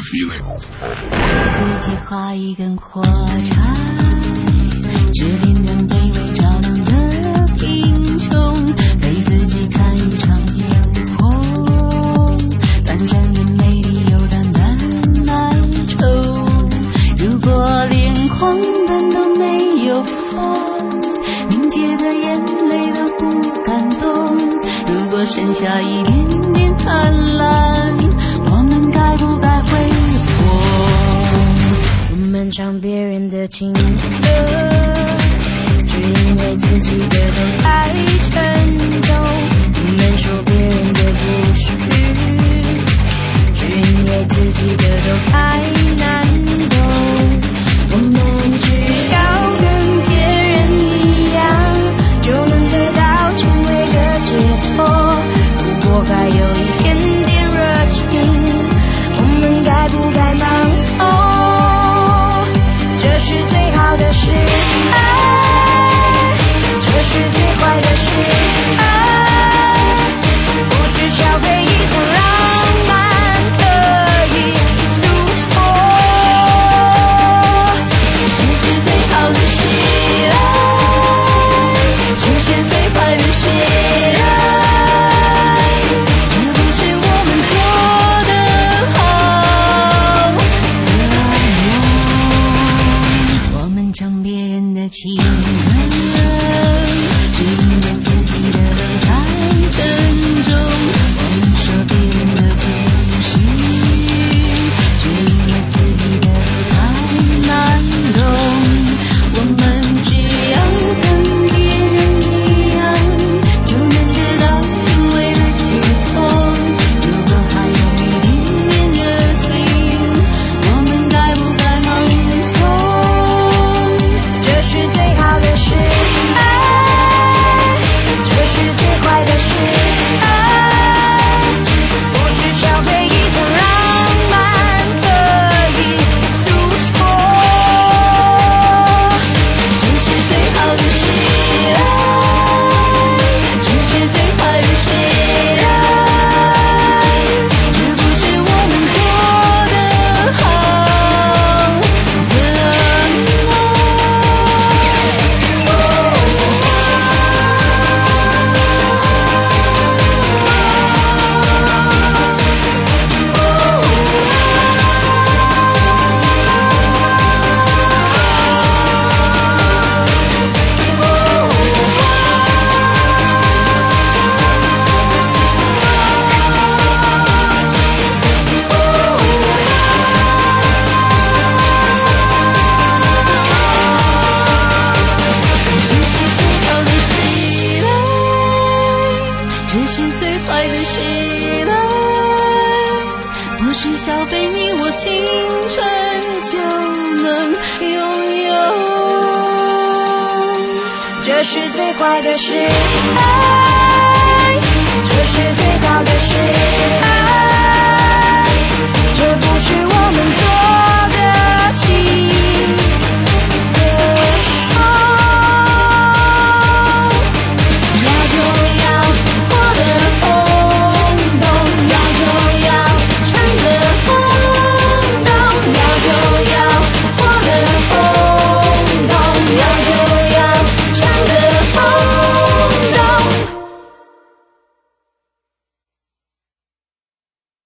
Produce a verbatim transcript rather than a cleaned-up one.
feeling。 自己画一根火柴，指点人卑微照亮的贫穷，给自己看一场烟火，短暂的美丽又淡淡哀愁。如果连狂奔都没有风，凝结的眼泪都不感动。如果剩下一点点灿烂，我们该不该挥霍？我们唱别人的情歌，只因为自己的都太沉重。我们说别人的故事，只因为自己的都太难懂。我们只要跟别人一样，就能得到轻微的解脱。如果还有一点点热情，我们该不该盲从？这是最好的事，爱，这是最坏的事，爱，不是消费一场浪漫可以诉说。这是最好的事，爱，这是最坏的事，爱，这不是我们做得好的梦。我们唱别人的情歌，只因为自己的都太沉重。我们说别人的故事，只因为自己的都太难懂。我们只要跟别人一样，就能得到轻微的解脱。如果还有一点点热情，我们该不该盲从？这是最好的事，爱，这是最坏的事，爱，不是消费一场浪漫可以诉说。这是最好的事，爱，这是最坏的事，爱，这不是我们做得好的梦。这是最好的事来，这是最坏的事来，不是消费你我青春就能拥有。这是最坏的事，爱，这是最好的事。